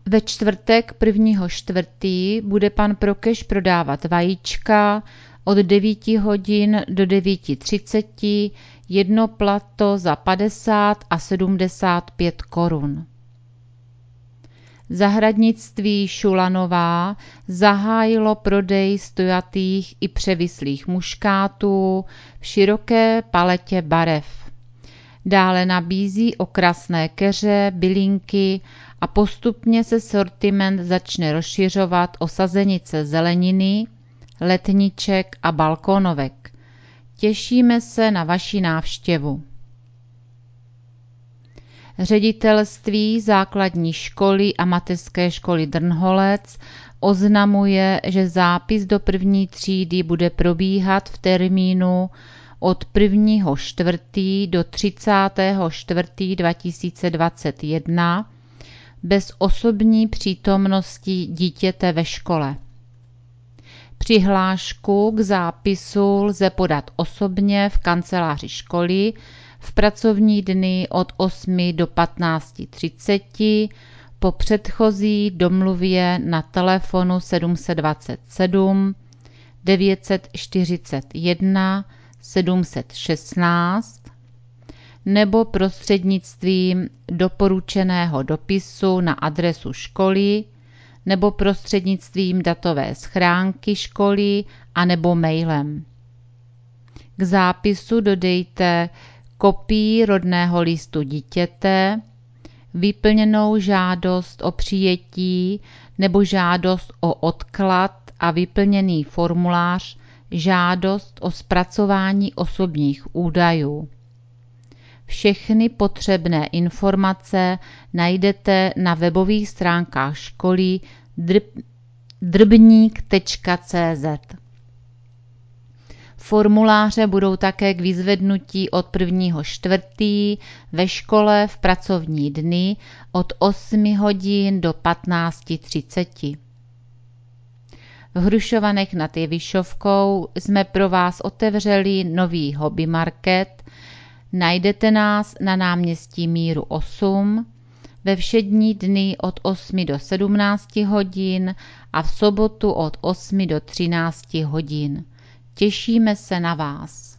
Ve čtvrtek 1.4. bude pan Prokeš prodávat vajíčka od 9 hodin do 9:30, jedno plato za 50 a 75 korun. Zahradnictví Šulanová zahájilo prodej stojatých i převislých muškátů v široké paletě barev. Dále nabízí okrasné keře, bylinky a postupně se sortiment začne rozšiřovat o sazenice zeleniny, letniček a balkonovek. Těšíme se na vaši návštěvu. Ředitelství základní školy a mateřské školy Drnholec oznamuje, že zápis do první třídy bude probíhat v termínu od 1.4. do 30.4. 2021 bez osobní přítomnosti dítěte ve škole. Přihlášku k zápisu lze podat osobně v kanceláři školy v pracovní dny od 8 do 15:30 po předchozí domluvě na telefonu 727 941 716 nebo prostřednictvím doporučeného dopisu na adresu školy nebo prostřednictvím datové schránky školy anebo mailem. K zápisu dodejte kopii rodného listu dítěte, vyplněnou žádost o přijetí nebo žádost o odklad a vyplněný formulář žádost o zpracování osobních údajů. Všechny potřebné informace najdete na webových stránkách školy drbník.cz. Formuláře budou také k vyzvednutí od 1.4. ve škole v pracovní dny od 8 hodin do 15:30. V Hrušovanech nad Jevišovkou jsme pro vás otevřeli nový hobby market. Najdete nás na náměstí Míru 8, ve všední dny od 8 do 17 hodin a v sobotu od 8 do 13 hodin. Těšíme se na vás.